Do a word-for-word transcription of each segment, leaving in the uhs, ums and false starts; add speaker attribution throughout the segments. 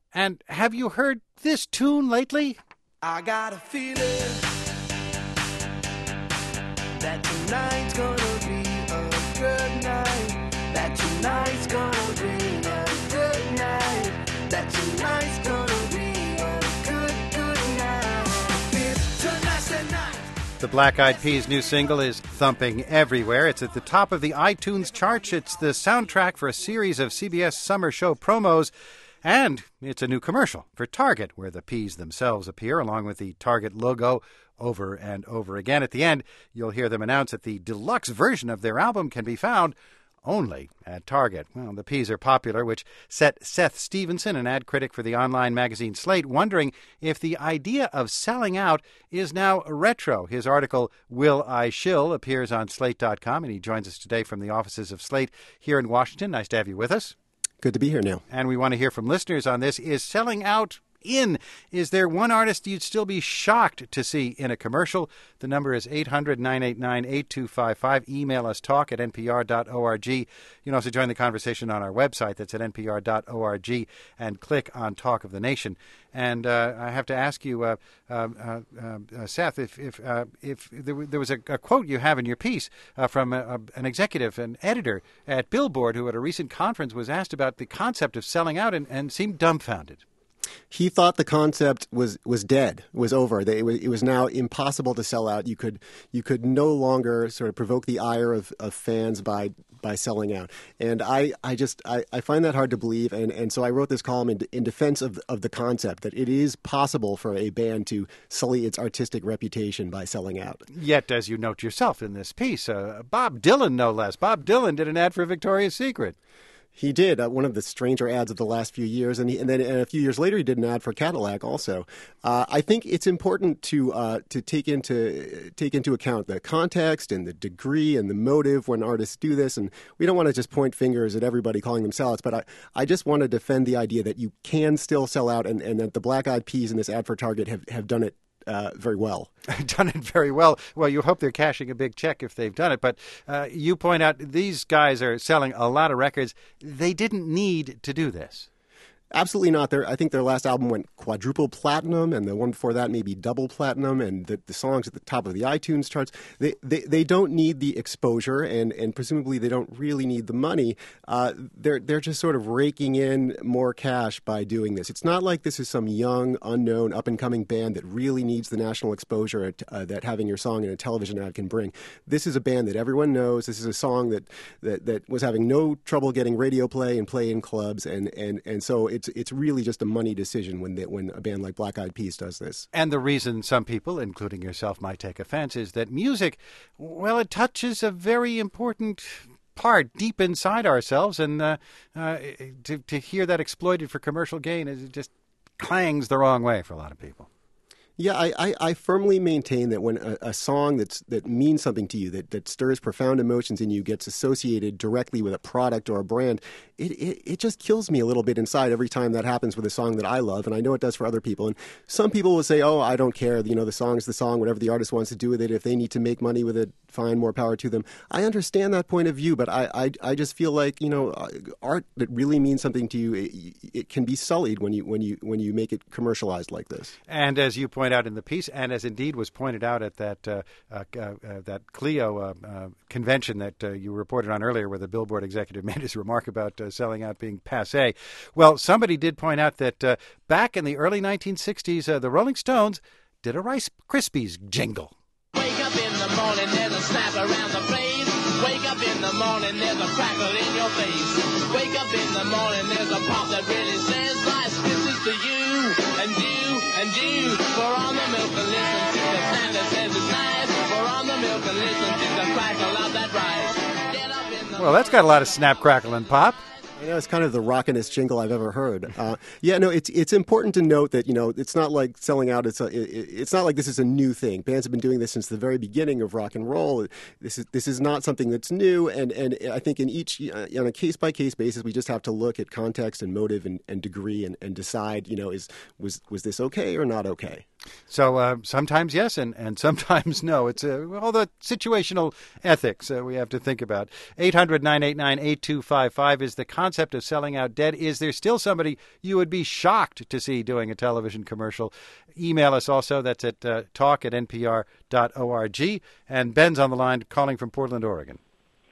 Speaker 1: And have you heard this tune lately?
Speaker 2: I got a feeling that tonight's gonna be a good night. That tonight's gonna be a good night. That tonight's gonna be a good, good night. Tonight's the night.
Speaker 1: The Black Eyed Peas' new single is thumping everywhere. It's at the top of the iTunes charts. It's the soundtrack for a series of C B S summer show promos. And it's a new commercial for Target, where the Peas themselves appear, along with the Target logo over and over again. At the end, you'll hear them announce that the deluxe version of their album can be found only at Target. Well, the Peas are popular, which set Seth Stevenson, an ad critic for the online magazine Slate, wondering if the idea of selling out is now retro. His article, Will I Shill, appears on Slate dot com, and he joins us today from the offices of Slate here in Washington. Nice to have you with us.
Speaker 3: Good to be here, Neil.
Speaker 1: And we want to hear from listeners on this. Is selling out in? Is there one artist you'd still be shocked to see in a commercial? The number is eight hundred, nine eight nine, eight two five five. Email us, talk at n p r dot org. You can also join the conversation on our website. That's at n p r dot org, and click on Talk of the Nation. And uh, I have to ask you, uh, uh, uh, uh, Seth, if if uh, if there, there was a, a quote you have in your piece uh, from a, a, an executive, an editor at Billboard, who at a recent conference was asked about the concept of selling out and, and seemed dumbfounded.
Speaker 3: He thought the concept was, was dead, was over. It was, it was now impossible to sell out. You could you could no longer sort of provoke the ire of, of fans by by selling out. And I, I just I, I find that hard to believe. And, and so I wrote this column in, in defense of of the concept that it is possible for a band to sully its artistic reputation by selling out.
Speaker 1: Yet, as you note yourself in this piece, uh, Bob Dylan, no less. Bob Dylan did an ad for Victoria's Secret.
Speaker 3: He did, uh, one of the stranger ads of the last few years. And, he, and then and a few years later, he did an ad for Cadillac also. Uh, I think it's important to uh, to take into take into account the context and the degree and the motive when artists do this. And we don't want to just point fingers at everybody calling them sellouts. But I, I just want to defend the idea that you can still sell out, and, and that the Black Eyed Peas in this ad for Target have, have done it Uh, very well.
Speaker 1: Done it very well. Well, you hope they're cashing a big check if they've done it. But uh, you point out these guys are selling a lot of records. They didn't need to do this.
Speaker 3: Absolutely not. Their, I think their last album went quadruple platinum, and the one before that maybe double platinum, and the, the songs at the top of the iTunes charts. They they, they don't need the exposure, and, and presumably they don't really need the money. Uh, they're they're just sort of raking in more cash by doing this. It's not like this is some young, unknown, up-and-coming band that really needs the national exposure uh, that having your song in a television ad can bring. This is a band that everyone knows. This is a song that that, that was having no trouble getting radio play and play in clubs, and, and, and so it It's it's really just a money decision when they, when a band like Black Eyed Peas does this.
Speaker 1: And the reason some people, including yourself, might take offense is that music, well, it touches a very important part deep inside ourselves, and uh, uh, to to hear that exploited for commercial gain, it just clangs the wrong way for a lot of people.
Speaker 3: Yeah, I, I, I firmly maintain that when a, a song that's that means something to you, that, that stirs profound emotions in you, gets associated directly with a product or a brand, it, it, it just kills me a little bit inside every time that happens with a song that I love, and I know it does for other people. And some people will say, oh, I don't care, you know, the song is the song, whatever the artist wants to do with it. If they need to make money with it, fine, more power to them. I understand that point of view, but I, I, I just feel like, you know, art that really means something to you, it, it can be sullied when you when you when you make it commercialized like this.
Speaker 1: And as you point out in the piece, and as indeed was pointed out at that uh, uh, uh, that Clio uh, uh, convention that uh, you reported on earlier, where the Billboard executive made his remark about uh, selling out being passé. Well, somebody did point out that uh, back in the early nineteen sixties, uh, the Rolling Stones did a Rice Krispies jingle.
Speaker 4: Wake up in the morning, there's a snap around the place. Wake up in the morning, there's a crackle in your face. Wake up in the morning, there's a pop that really says Rice Krispies to you and you and you. Pour on the milk and listen to the sound that says it's nice. Pour on the milk and listen to the crackle of that rice. Get up in the
Speaker 1: Well, that's got a lot of snap, crackle, and pop.
Speaker 3: I know, it's kind of the rockinest jingle I've ever heard. Uh, yeah, no, it's it's important to note that, you know, it's not like selling out. It's a, it, it's not like this is a new thing. Bands have been doing this since the very beginning of rock and roll. This is this is not something that's new. And, and I think in each uh, on a case by case basis, we just have to look at context and motive and, and degree and, and decide, you know, is was was this okay or not okay?
Speaker 1: So uh, sometimes yes and, and sometimes no. It's uh, all the situational ethics uh, we have to think about. eight hundred, nine eight nine, eight two five five is the concept of selling out dead. Is there still somebody you would be shocked to see doing a television commercial? Email us also. That's at uh, talk at n p r dot org. And Ben's on the line calling from Portland, Oregon.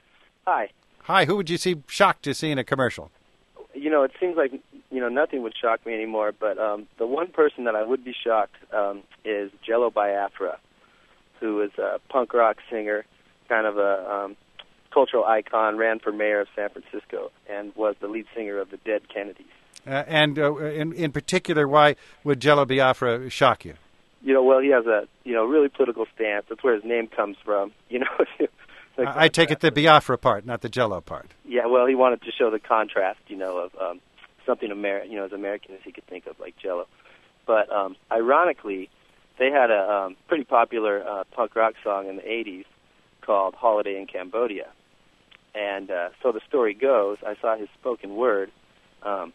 Speaker 5: Hi.
Speaker 1: Hi, who would you see shocked to see in a commercial?
Speaker 5: You know, it seems like, you know, nothing would shock me anymore, but um, the one person that I would be shocked um, is Jello Biafra, who is a punk rock singer, kind of a um, cultural icon, ran for mayor of San Francisco, and was the lead singer of the Dead Kennedys.
Speaker 1: Uh, and uh, in, in particular, why would Jello Biafra shock you?
Speaker 5: You know, well, he has a, you know, really political stance. That's where his name comes from. You know,
Speaker 1: uh, I take it the Biafra part, not the Jello part.
Speaker 5: Yeah, well, he wanted to show the contrast, you know, of um, something Amer- you know, as American as he could think of, like Jello. But um, ironically, they had a um, pretty popular uh, punk rock song in the eighties called Holiday in Cambodia. And uh, so the story goes, I saw his spoken word. Um,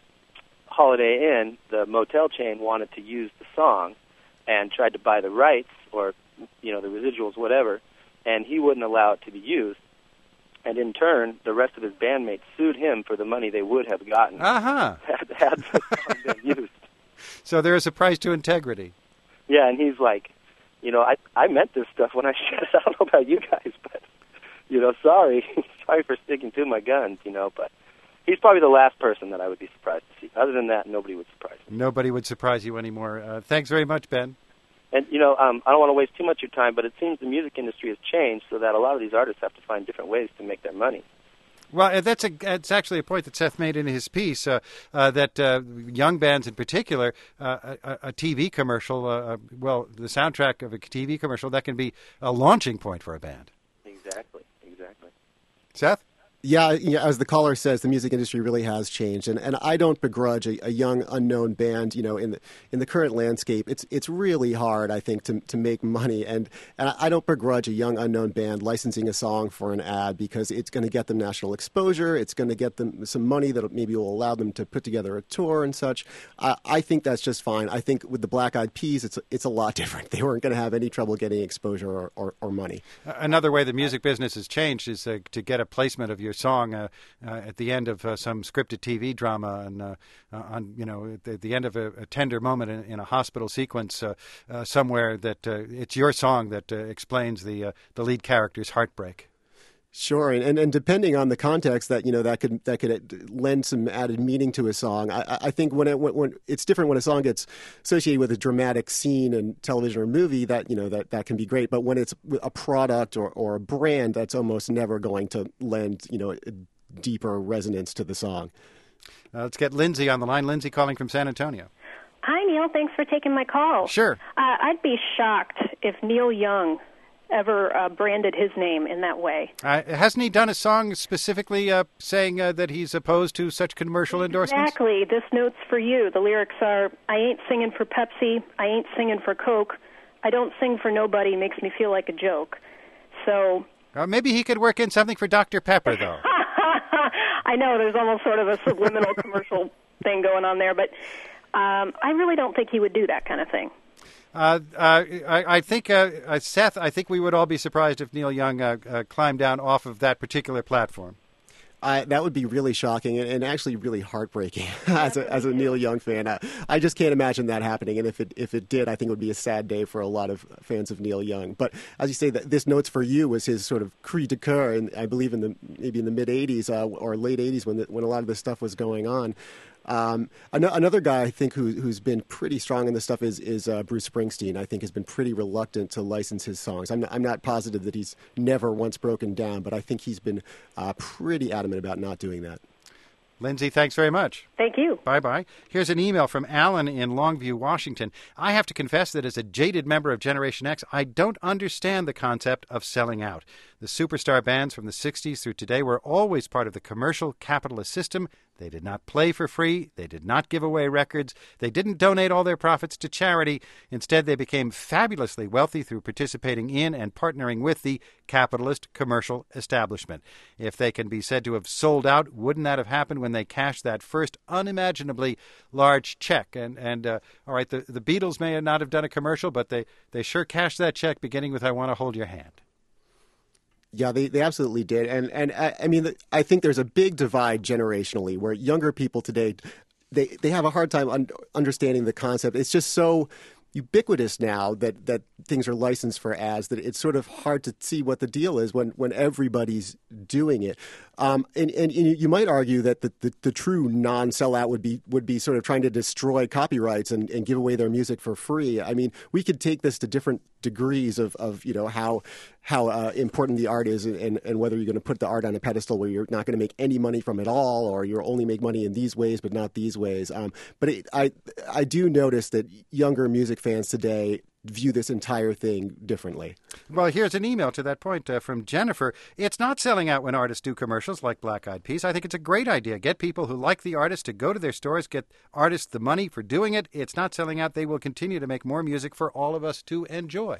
Speaker 5: Holiday Inn, the motel chain, wanted to use the song and tried to buy the rights or, you know, the residuals, whatever, and he wouldn't allow it to be used. And in turn, the rest of his bandmates sued him for the money they would have gotten
Speaker 1: uh-huh.
Speaker 5: had, had the song been used.
Speaker 1: So there is a price to integrity.
Speaker 5: Yeah, and he's like, you know, I I meant this stuff when I said it. I don't know about you guys, but, you know, sorry. sorry for sticking to my guns, you know, but he's probably the last person that I would be surprised to see. Other than that, nobody would surprise me.
Speaker 1: Nobody would surprise you anymore. Uh, thanks very much, Ben.
Speaker 5: And, you know, um, I don't want to waste too much of your time, but it seems the music industry has changed so that a lot of these artists have to find different ways to make their money.
Speaker 1: Well, that's a that's actually a point that Seth made in his piece, uh, uh, that uh, young bands in particular, uh, a, a T V commercial, uh, well, the soundtrack of a T V commercial, that can be a launching point for a band.
Speaker 5: Exactly, exactly.
Speaker 1: Seth?
Speaker 3: Yeah, yeah, as the caller says, the music industry really has changed, and, and I don't begrudge a, a young unknown band. You know, in the in the current landscape, it's it's really hard, I think, to to make money, and and I don't begrudge a young unknown band licensing a song for an ad because it's going to get them national exposure. It's going to get them some money that maybe will allow them to put together a tour and such. I, I think that's just fine. I think with the Black Eyed Peas, it's it's a lot different. They weren't going to have any trouble getting exposure or, or, or money.
Speaker 1: Another way the music business has changed is uh, to get a placement of your song uh, uh, at the end of uh, some scripted T V drama, and uh, uh, on you know at the, the end of a, a tender moment in, in a hospital sequence uh, uh, somewhere, that uh, it's your song that uh, explains the uh, the lead character's heartbreak.
Speaker 3: Sure, and, and and depending on the context, that you know that could that could lend some added meaning to a song. I, I think when it when, when it's different when a song gets associated with a dramatic scene in television or movie, that you know that, that can be great. But when it's a product or, or a brand, that's almost never going to lend you know a deeper resonance to the song.
Speaker 1: Uh, let's get Lindsay on the line. Lindsay calling from San Antonio.
Speaker 6: Hi, Neil. Thanks for taking my call.
Speaker 1: Sure.
Speaker 6: Uh, I'd be shocked if Neil Young ever uh, branded his name in that way.
Speaker 1: Uh, hasn't he done a song specifically uh, saying uh, that he's opposed to such commercial endorsements?
Speaker 6: Exactly. This note's for you. The lyrics are, I ain't singing for Pepsi, I ain't singing for Coke, I don't sing for nobody, makes me feel like a joke. So...
Speaker 1: Uh, maybe he could work in something for Doctor Pepper, though.
Speaker 6: I know, there's almost sort of a subliminal commercial thing going on there, but um, I really don't think he would do that kind of thing.
Speaker 1: Uh, uh, I, I think, uh, uh, Seth, I think we would all be surprised if Neil Young uh, uh, climbed down off of that particular platform.
Speaker 3: I, that would be really shocking and, and actually really heartbreaking as a as a Neil Young fan. I, I just can't imagine that happening. And if it if it did, I think it would be a sad day for a lot of fans of Neil Young. But as you say, that this Notes for You was his sort of cri de coeur, and I believe in the maybe in the mid eighties uh, or late eighties when the, when a lot of this stuff was going on. Um, an- another guy I think who, who's been pretty strong in this stuff is is uh, Bruce Springsteen. I think has been pretty reluctant to license his songs. I'm not, I'm not positive that he's never once broken down, but I think he's been uh, pretty adamant about not doing that.
Speaker 1: Lindsay, thanks very much.
Speaker 6: Thank you.
Speaker 1: Bye-bye. Here's an email from Alan in Longview, Washington. I have to confess that as a jaded member of Generation X, I don't understand the concept of selling out. The superstar bands from the sixties through today were always part of the commercial capitalist system. They did not play for free. They did not give away records. They didn't donate all their profits to charity. Instead, they became fabulously wealthy through participating in and partnering with the capitalist commercial establishment. If they can be said to have sold out, wouldn't that have happened when they cashed that first unimaginably large check? And, and uh, all right, the, the Beatles may not have done a commercial, but they, they sure cashed that check beginning with I Want to Hold Your Hand.
Speaker 3: Yeah, they, they absolutely did. And, and I, I mean, I think there's a big divide generationally where younger people today, they, they have a hard time un- understanding the concept. It's just so ubiquitous now that, that things are licensed for ads that it's sort of hard to see what the deal is when, when everybody's doing it. Um, and, and you might argue that the, the, the true non-sellout would be would be sort of trying to destroy copyrights and, and give away their music for free. I mean, we could take this to different degrees of, of you know, how how uh, important the art is and, and whether you're going to put the art on a pedestal where you're not going to make any money from it all, or you'll only make money in these ways but not these ways. Um, but it, I I do notice that younger music fans today view this entire thing differently.
Speaker 1: Well, here's an email to that point uh, from Jennifer. It's not selling out when artists do commercials like Black Eyed Peas. I think it's a great idea. Get people who like the artist to go to their stores, get artists the money for doing it. It's not selling out. They will continue to make more music for all of us to enjoy.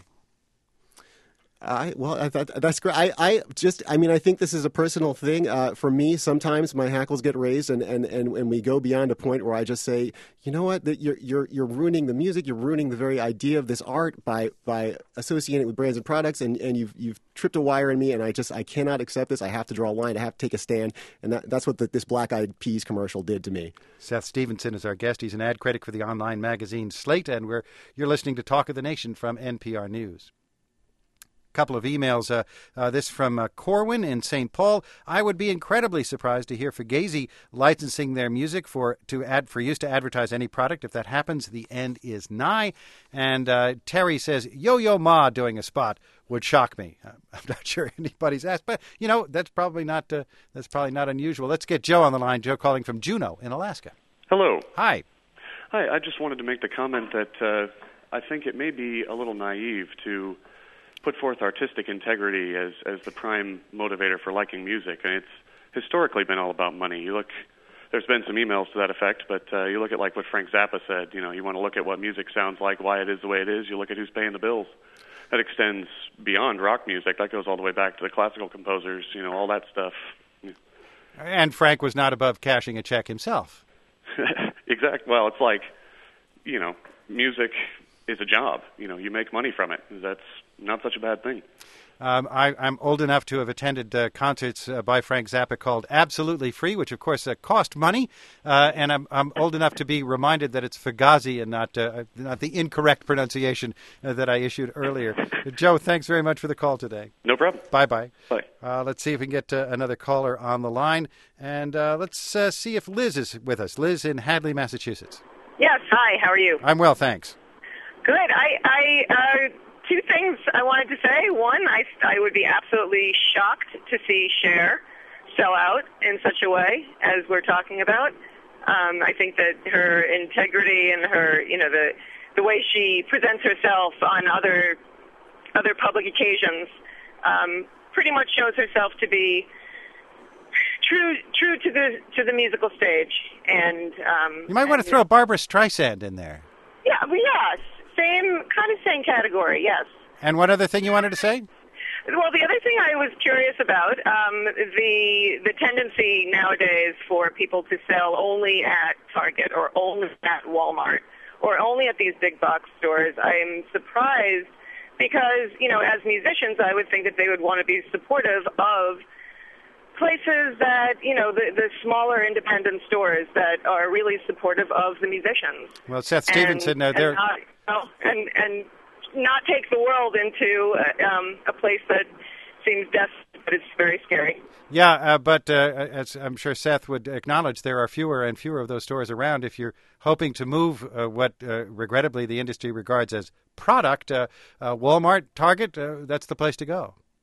Speaker 3: I, well, I thought that's great. I, I just, I mean, I think this is a personal thing. Uh, for me, sometimes my hackles get raised, and, and, and, and we go beyond a point where I just say, you know what, that you're you're you're ruining the music, you're ruining the very idea of this art by by associating it with brands and products, and, and you've you've tripped a wire in me, and I just I cannot accept this. I have to draw a line. I have to take a stand, and that, that's what the, this Black Eyed Peas commercial did to me.
Speaker 1: Seth Stevenson is our guest. He's an ad critic for the online magazine Slate, and we're you're listening to Talk of the Nation from N P R News. Couple of emails. Uh, uh, this from uh, Corwin in Saint Paul. I would be incredibly surprised to hear Fugazi licensing their music for to add for use to advertise any product. If that happens, the end is nigh. And uh, Terry says Yo-Yo Ma doing a spot would shock me. Uh, I'm not sure anybody's asked, but you know that's probably not uh, that's probably not unusual. Let's get Joe on the line. Joe calling from Juneau in Alaska.
Speaker 7: Hello.
Speaker 1: Hi.
Speaker 7: Hi. I just wanted to make the comment that uh, I think it may be a little naive to put forth artistic integrity as, as the prime motivator for liking music. And it's historically been all about money. You look, there's been some emails to that effect, but uh, you look at like what Frank Zappa said, you know, you want to look at what music sounds like, why it is the way it is, you look at who's paying the bills. That extends beyond rock music. That goes all the way back to the classical composers, you know, all that stuff.
Speaker 1: And Frank was not above cashing a check himself.
Speaker 7: Exactly. Well, it's like, you know, music is a job. You know, you make money from it. That's not such a bad thing.
Speaker 1: Um, I, I'm old enough to have attended uh, concerts uh, by Frank Zappa called Absolutely Free, which, of course, uh, cost money. Uh, and I'm, I'm old enough to be reminded that it's Fugazi and not uh, not the incorrect pronunciation uh, that I issued earlier. Joe, thanks very much for the call today.
Speaker 7: No problem.
Speaker 1: Bye-bye.
Speaker 7: Bye.
Speaker 1: Uh, let's see if we can get uh, another caller on the line. And uh, let's uh, see if Liz is with us. Liz in Hadley, Massachusetts.
Speaker 8: Yes. Hi. How are you?
Speaker 1: I'm well, thanks.
Speaker 8: Good. I, I, uh, two things I wanted to say. One, I, I would be absolutely shocked to see Cher sell out in such a way as we're talking about. Um, I think that her integrity and her, you know, the the way she presents herself on other other public occasions um, pretty much shows herself to be true true to the to the musical stage. And um,
Speaker 1: you might want to throw Barbara Streisand in there.
Speaker 8: Yeah. Well, yes. Same, kind of same category, yes.
Speaker 1: And what other thing you wanted to say?
Speaker 8: Well, the other thing I was curious about, um, the the tendency nowadays for people to sell only at Target or only at Walmart or only at these big box stores. I'm surprised because, you know, as musicians, I would think that they would want to be supportive of places that, you know, the, the smaller independent stores that are really supportive of the musicians.
Speaker 1: Well, Seth Stevenson,
Speaker 8: and,
Speaker 1: uh, they're...
Speaker 8: And not, oh, and, and not take the world into uh, um, a place that seems desperate, but it's very scary.
Speaker 1: Yeah, uh, but uh, as I'm sure Seth would acknowledge, there are fewer and fewer of those stores around. If you're hoping to move uh, what, uh, regrettably, the industry regards as product, uh, uh, Walmart, Target, uh, that's the place to go.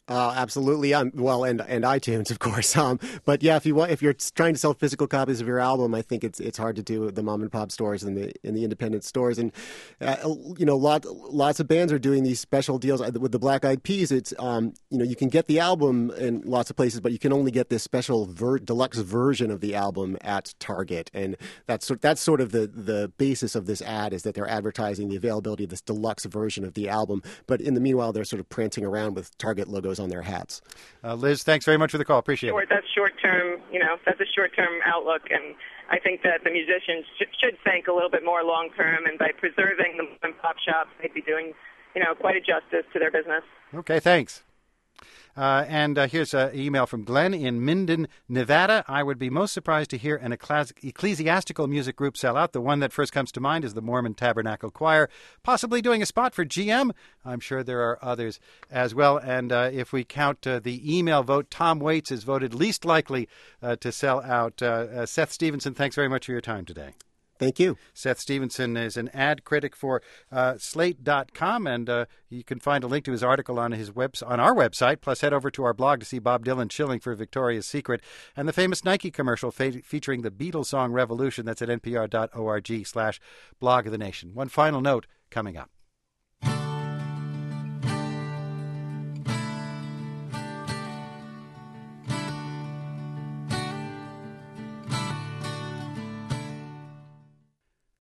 Speaker 3: Uh, absolutely. Um, well, and and iTunes, of course. Um, but yeah, if you want, if you're trying to sell physical copies of your album, I think it's it's hard to do at the mom and pop stores and the in the independent stores. And uh, you know, lot lots of bands are doing these special deals with the Black Eyed Peas. It's um, you know, you can get the album in lots of places, but you can only get this special ver- deluxe version of the album at Target. And that's that's sort of the the basis of this ad, is that they're advertising the availability of this deluxe version of the album. But in the meanwhile, they're sort of prancing around with Target logos on their hats.
Speaker 1: Uh, Liz, thanks very much for the call. Appreciate
Speaker 8: Sure,
Speaker 1: it.
Speaker 8: that's short-term, you know, that's a short-term outlook, and I think that the musicians should, should think a little bit more long-term, and by preserving the mom and pop shops, they'd be doing, you know, quite a justice to their business.
Speaker 1: Okay, thanks. Uh, and uh, here's an email from Glenn in Minden, Nevada. I would be most surprised to hear an ecclesiastical music group sell out. The one that first comes to mind is the Mormon Tabernacle Choir, possibly doing a spot for G M. I'm sure there are others as well. And uh, if we count uh, the email vote, Tom Waits is voted least likely uh, to sell out. Uh, uh, Seth Stevenson, thanks very much for your time today.
Speaker 3: Thank you.
Speaker 1: Seth Stevenson is an ad critic for uh, Slate dot com, and uh, you can find a link to his article on his web- on our website. Plus, head over to our blog to see Bob Dylan shilling for Victoria's Secret and the famous Nike commercial fe- featuring the Beatles song Revolution. That's at npr dot org slash blog of the nation. One final note coming up.